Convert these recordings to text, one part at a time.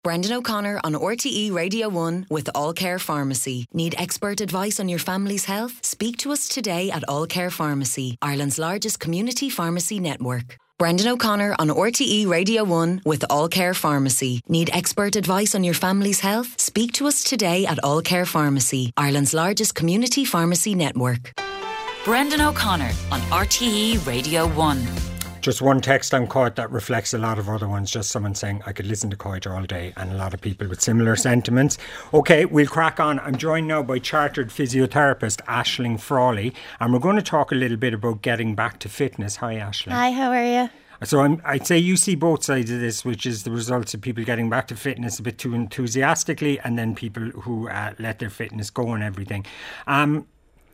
Brendan O'Connor on RTE Radio 1 with All Care Pharmacy. Need expert advice on your family's health? Speak to us today at All Care Pharmacy, Ireland's largest community pharmacy network. Brendan O'Connor on RTE Radio 1 with All Care Pharmacy. Need expert advice on your family's health? Speak to us today at All Care Pharmacy, Ireland's largest community pharmacy network. Brendan O'Connor on RTE Radio 1. Just one text on Coit that reflects a lot of other ones. Just someone saying, I could listen to Coit all day, and a lot of people with similar sentiments. OK, we'll crack on. I'm joined now by chartered physiotherapist Aisling Frawley, and we're going to talk a little bit about getting back to fitness. Hi, Aisling. Hi, how are you? So I'd say you see both sides of this, which is the results of people getting back to fitness a bit too enthusiastically, and then people who let their fitness go and everything. From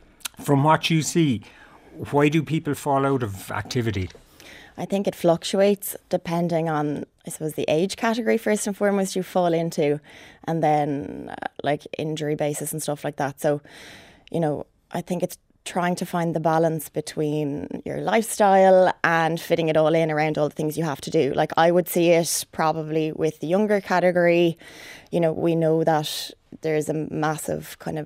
what you see, why do people fall out of activity? I think it fluctuates depending on, I suppose, the age category first and foremost you fall into, and then like injury basis and stuff like that. So, you know, I think it's trying to find the balance between your lifestyle and fitting it all in around all the things you have to do. Like I would see it probably with the younger category. You know, we know that there's a massive kind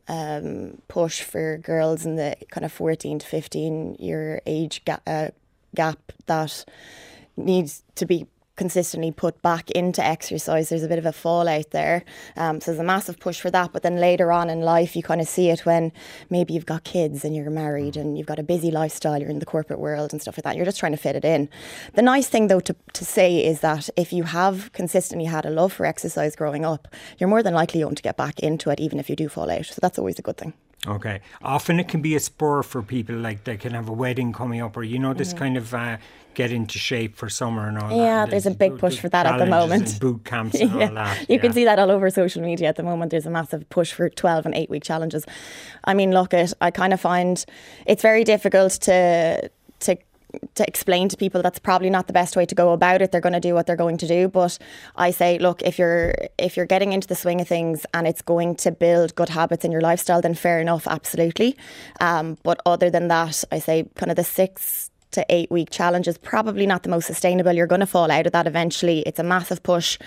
of push for girls in the kind of 14 to 15 year age gap that needs to be consistently put back into exercise. There's a bit of a fallout there. So there's a massive push for that. But then later on in life, you kind of see it when maybe you've got kids and you're married and you've got a busy lifestyle, you're in the corporate world and stuff like that. You're just trying to fit it in. The nice thing, though, to say is that if you have consistently had a love for exercise growing up, you're more than likely going to get back into it, even if you do fall out. So that's always a good thing. Okay. Often it can be a spur for people, like they can have a wedding coming up, or, you know, this kind of get into shape for summer and all that. Yeah, there's a big push for that at the moment. And boot camps and all that. You can see that all over social media at the moment. There's a massive push for 12 and 8 week challenges. I mean, look, I kind of find it's very difficult to explain to people that's probably not the best way to go about it. They're going to do what they're going to do. But I say, look, if you're getting into the swing of things and it's going to build good habits in your lifestyle, then fair enough, absolutely. But other tthan that, I say kind of the 6 to 8 week challenge is probably not the most sustainable. You're going to fall out of that eventually. It's a massive push.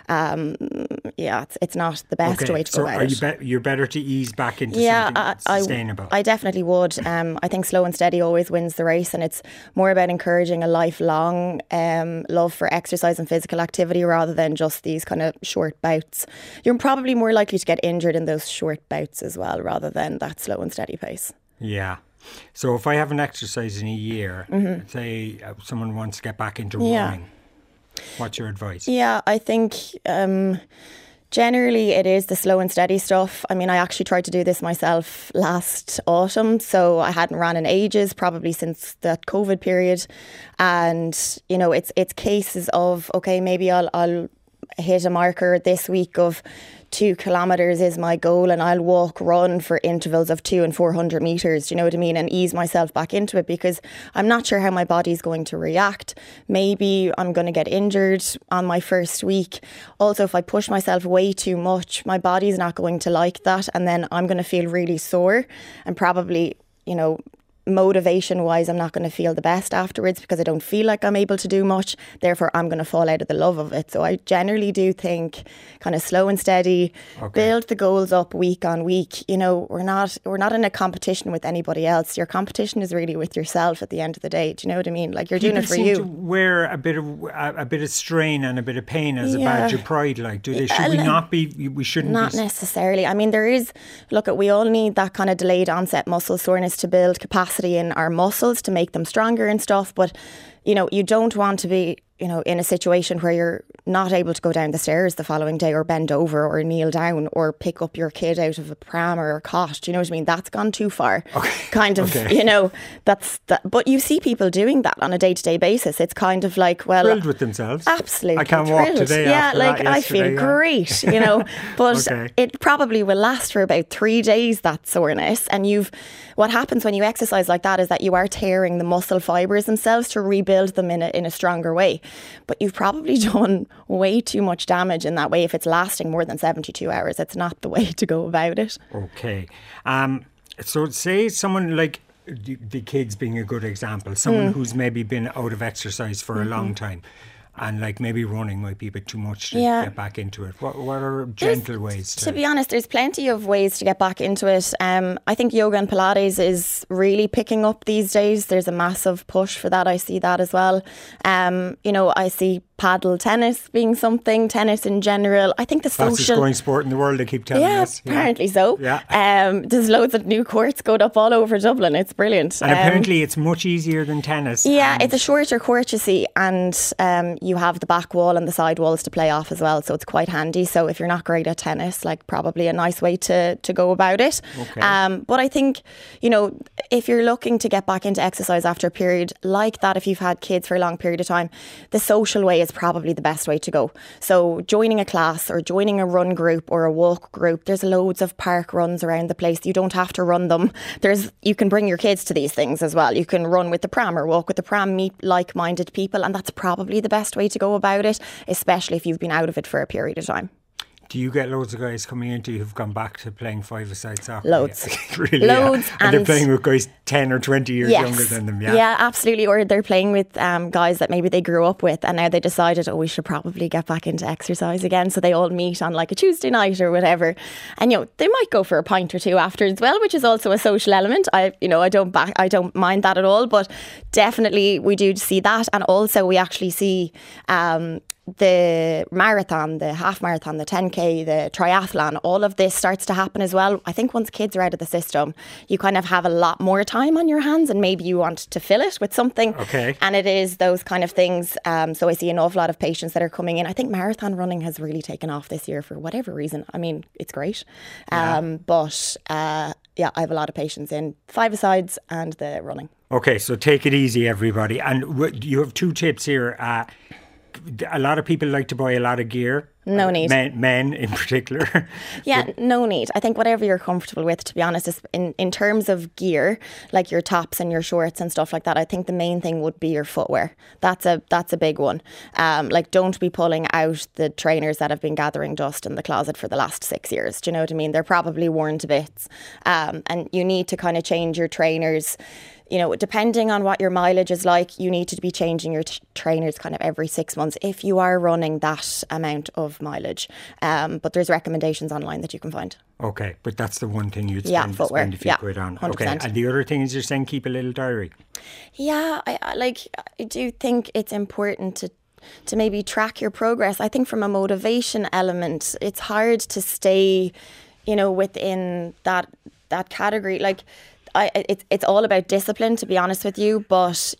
It's not the best way to go about it. So you're better to ease back into something sustainable? I definitely would. I think slow and steady always wins the race, and it's more about encouraging a lifelong love for exercise and physical activity rather than just these kind of short bouts. You're probably more likely to get injured in those short bouts as well rather than that slow and steady pace. Yeah. So if I haven't exercised in a year, say someone wants to get back into running, what's your advice? Yeah, I think generally it is the slow and steady stuff. I mean, I actually tried to do this myself last autumn, so I hadn't ran in ages, probably since that COVID period. And, you know, it's cases of, okay, maybe I'll hit a marker this week of 2 kilometres is my goal, and I'll run for intervals of 200 and 400 metres, you know what I mean, and ease myself back into it, because I'm not sure how my body's going to react. Maybe I'm going to get injured on my first week. Also, if I push myself way too much, my body's not going to like that, and then I'm going to feel really sore and probably, you know, motivation wise, I'm not going to feel the best afterwards because I don't feel like I'm able to do much. Therefore, I'm going to fall out of the love of it. So I generally do think kind of slow and steady, build the goals up week on week. You know, we're not in a competition with anybody else. Your competition is really with yourself at the end of the day. Do you know what I mean? Like, you're doing it for you. People seem to wear a bit of strain and a bit of pain as a badge of pride. Like, do they? Should we not be? We shouldn't. Not necessarily. I mean, there is. Look, we all need that kind of delayed onset muscle soreness to build capacity in our muscles to make them stronger and stuff, but you know, you don't want to be, you know, in a situation where you're not able to go down the stairs the following day, or bend over, or kneel down, or pick up your kid out of a pram or a cot. Do you know what I mean? That's gone too far. Kind of, you know, that's that. But you see people doing that on a day-to-day basis. It's kind of like, well, thrilled with themselves. Absolutely, I can't walk today. Yeah, like I feel great, you know. But it probably will last for about 3 days, that soreness. And what happens when you exercise like that is that you are tearing the muscle fibres themselves to rebuild them in a stronger way. But you've probably done way too much damage in that way if it's lasting more than 72 hours. It's not the way to go about it. Okay. So say someone like the kids being a good example, someone who's maybe been out of exercise for a long time. and like maybe running might be a bit too much to Yeah. get back into it. What are gentle ways To be honest, there's plenty of ways to get back into it. I think yoga and Pilates is really picking up these days. There's a massive push for that. I see that as well. I see paddle tennis being something, tennis in general. I think the fastest social... growing sport in the world, they keep telling us. Apparently so. Yeah. There's loads of new courts going up all over Dublin. It's brilliant. And apparently it's much easier than tennis. Yeah, it's a shorter court, you see, and you have the back wall and the side walls to play off as well, so it's quite handy. So if you're not great at tennis, like probably a nice way to go about it. Okay. But I think, if you're looking to get back into exercise after a period like that, if you've had kids for a long period of time, the social way is probably the best way to go. So joining a class or joining a run group or a walk group, there's loads of park runs around the place. You don't have to run them. You can bring your kids to these things as well. You can run with the pram or walk with the pram, meet like-minded people, and that's probably the best way to go about it, especially if you've been out of it for a period of time. Do you get loads of guys coming into you who've gone back to playing five-a-side soccer? Loads. Really? Loads. Yeah. And they're playing with guys 10 or 20 years younger than them, yeah? Yeah, absolutely. Or they're playing with guys that maybe they grew up with and now they decided, we should probably get back into exercise again. So they all meet on like a Tuesday night or whatever. And, they might go for a pint or two after as well, which is also a social element. I don't mind that at all. But definitely we do see that. And also we actually see... the marathon, the half marathon, the 10K, the triathlon, all of this starts to happen as well. I think once kids are out of the system, you kind of have a lot more time on your hands and maybe you want to fill it with something. Okay. And it is those kind of things. So I see an awful lot of patients that are coming in. I think marathon running has really taken off this year for whatever reason. I mean, it's great. But I have a lot of patients in five-a-sides and the running. Okay, so take it easy, everybody. And you have two tips here. A lot of people like to buy a lot of gear. No need. Men in particular. Yeah, no need. I think whatever you're comfortable with, to be honest, is in terms of gear, like your tops and your shorts and stuff like that, I think the main thing would be your footwear. That's a big one. Don't be pulling out the trainers that have been gathering dust in the closet for the last 6 years. Do you know what I mean? They're probably worn to bits. And you need to kind of change your trainers. Depending on what your mileage is like, you need to be changing your trainers kind of every 6 months if you are running that amount of mileage. But there's recommendations online that you can find. Okay, but that's the one thing you'd spend a few quid on. 100%. Okay, and the other thing is you're saying keep a little diary. Yeah, I do think it's important to maybe track your progress. I think from a motivation element, it's hard to stay, within that category. It's all about discipline, to be honest with you. But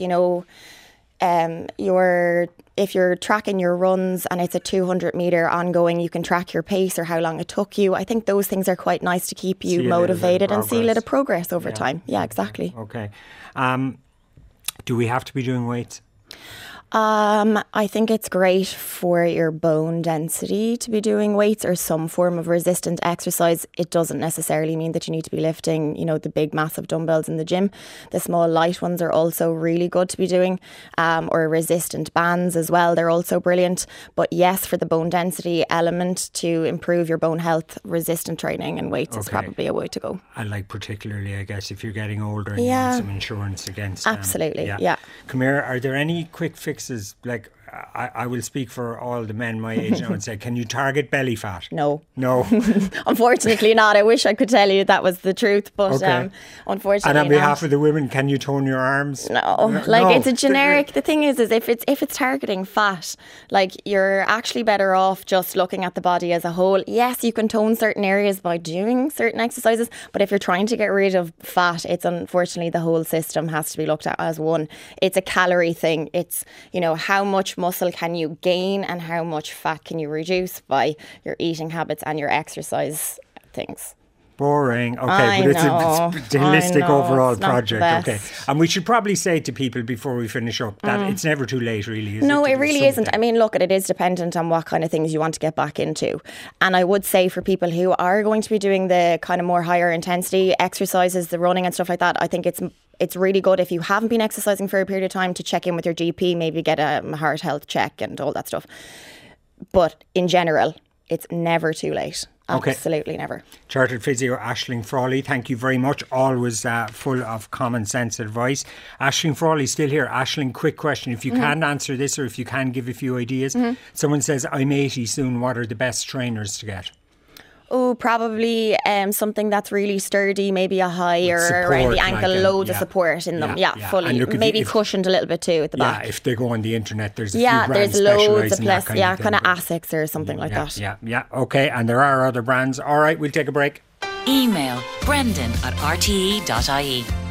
if you're tracking your runs and it's a 200 metre ongoing, you can track your pace or how long it took you. I think those things are quite nice to keep you motivated and see a little progress over time. Yeah, exactly. Okay. Do we have to be doing weights? I think it's great for your bone density to be doing weights or some form of resistant exercise. It doesn't necessarily mean that you need to be lifting, the big massive dumbbells in the gym. The small light ones are also really good to be doing, or resistant bands as well. They're also brilliant. But yes, for the bone density element to improve your bone health, resistant training and weights is probably a way to go. And particularly, I guess, if you're getting older and you have some insurance against Absolutely, yeah. Come here, are there any quick fixes? Like, I will speak for all the men my age now and say, can you target belly fat? No. Unfortunately not. I wish I could tell you that was the truth, but unfortunately And on behalf of the women, can you tone your arms? No. It's a generic. The thing is if it's targeting fat, you're actually better off just looking at the body as a whole. Yes, you can tone certain areas by doing certain exercises, but if you're trying to get rid of fat, it's unfortunately the whole system has to be looked at as one. It's a calorie thing. It's, how much muscle can you gain and how much fat can you reduce by your eating habits and your exercise things. Boring. Okay, it's a holistic overall project. Okay. And we should probably say to people before we finish up that it's never too late, really, is it? No, it really isn't. I mean, look, it is dependent on what kind of things you want to get back into. And I would say for people who are going to be doing the kind of more higher intensity exercises, the running and stuff like that, I think it's really good if you haven't been exercising for a period of time to check in with your GP, maybe get a heart health check and all that stuff. But in general, it's never too late. Absolutely never. Chartered physio Aisling Frawley, thank you very much. Always full of common sense advice. Aisling Frawley still here. Aisling, quick question. If you can answer this, or if you can give a few ideas. Someone says, I'm 80 soon. What are the best trainers to get? Oh, probably something that's really sturdy, maybe a high or around the ankle, loads of support in them. Yeah, fully. Look, maybe cushioned a little bit too at the back. Yeah, if they go on the internet, there's a few brands there's loads of kind of thing. Asics or something like that. Yeah. Okay, and there are other brands. All right, we'll take a break. Email brendan@rte.ie.